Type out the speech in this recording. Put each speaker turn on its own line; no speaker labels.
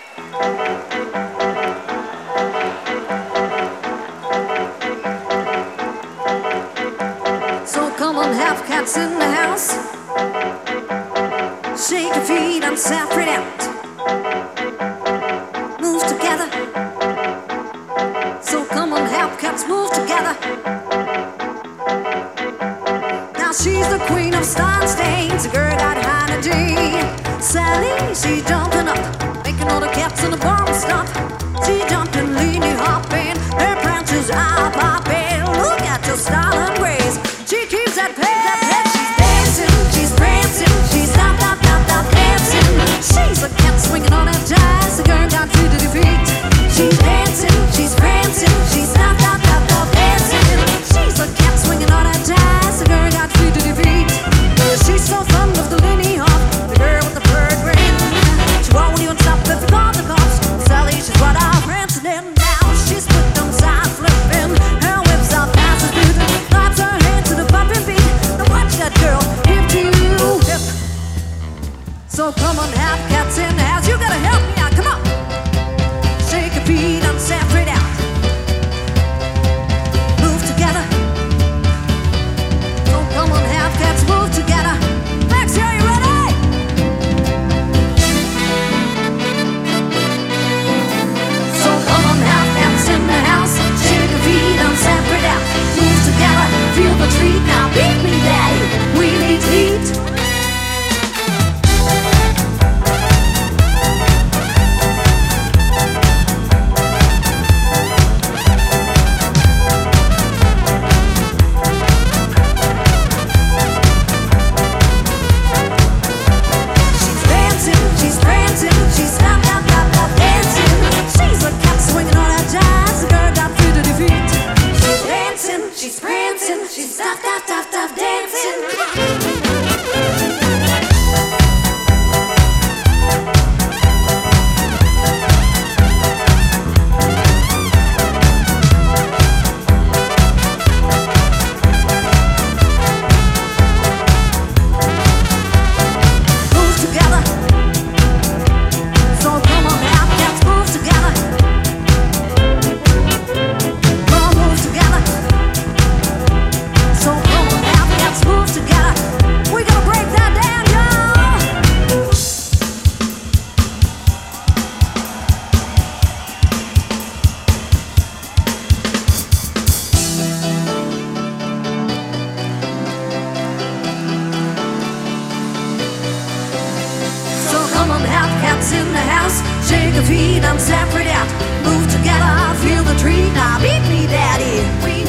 So come on, have cats in the house. Shake your feet and separate out. Move together. So come on, have cats move together. Now she's the queen of style stains. The girl got Hannah G. Sally, she jumping up, making all the cats in the barn stop. She jumping, leaning, hopping, her prances are popping. Look at your style and grace. She keeps that pace. She's dancing, she's prancing, she's stop, dancing. She's a cat swinging on her jazz. The girl got free to defeat. She's dancing, she's prancing, she's stop, dancing. She's a cat swinging on her jazz. The girl got free to defeat. She's so fond of the Lindy Hop, the girl with the bird grin. She won't even stop if you call the cops. Sally, she's what our friends in. Now she's put them side flipping. Her whips are fast as food. Claps her hands to the bumping beat. Now watch that girl hip to hip. So come on, have cats in the house. You gotta help me out, come on. Shake your feet and separate out. Move together. So come on, have cats move together. Max, are you ready? So come on, have cats in the house. Shake your feet and separate out. Move together, feel the treat. Now beat me, daddy. We need heat. She's prancing, she's stop, dancing. Move together. So come on, have cats move together. Come on, move together. So come on, have cats move together. We gonna break that down, y'all. So come on, have cats in the house. Shake your feet and separate out. Move together, feel the treat. Now beat me, daddy. We